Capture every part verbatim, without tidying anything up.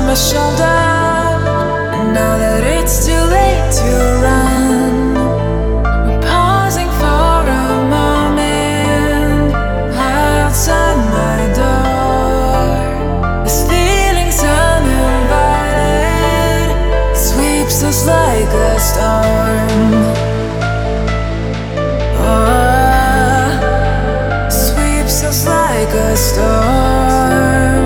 my shoulder. Now that it's too late to run, we're pausing for a moment outside my door. This feeling's uninvited, sweeps us like a storm. Oh, sweeps us like a storm.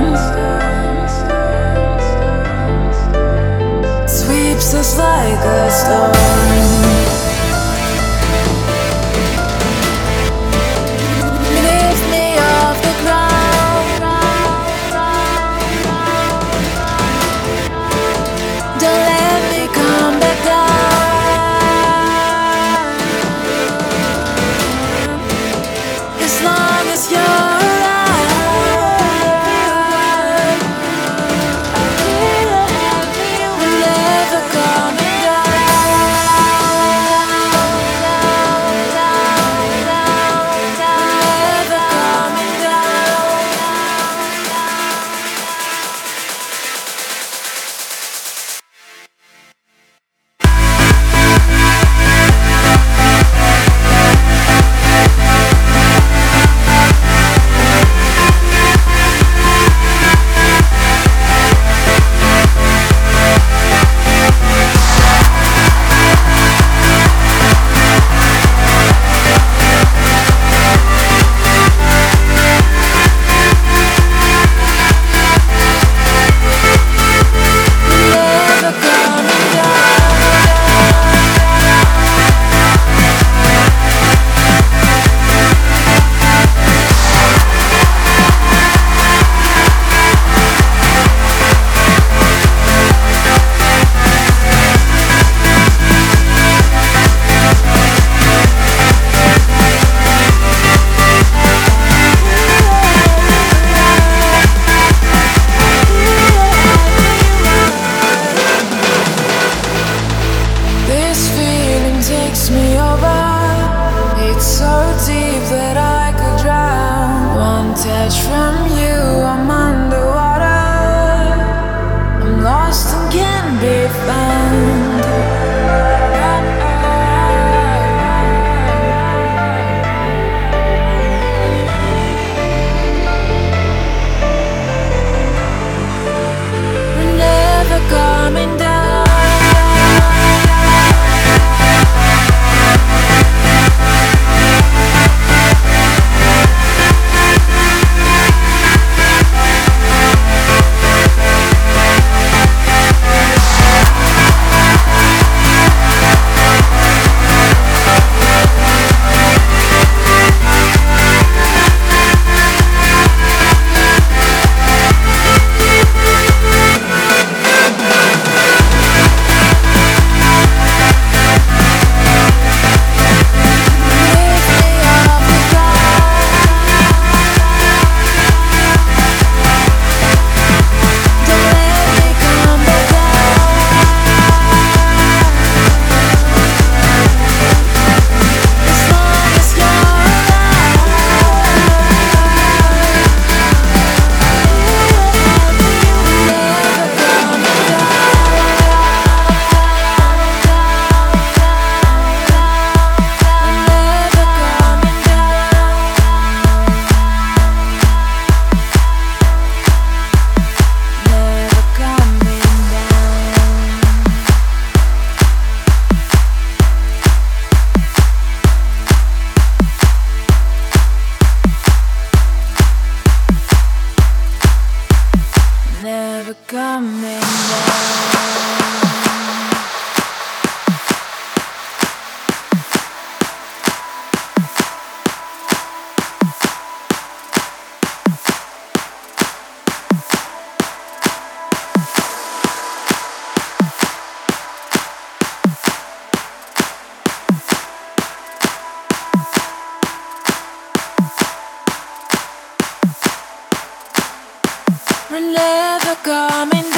Sweeps us like a storm. Lift me off the ground. Don't let me come back down. As long as you're takes me over. It's so deep that I could drown. One touch from you, I'm underwater. I'm lost and can't be found. We're never coming down. Never coming down. We're never coming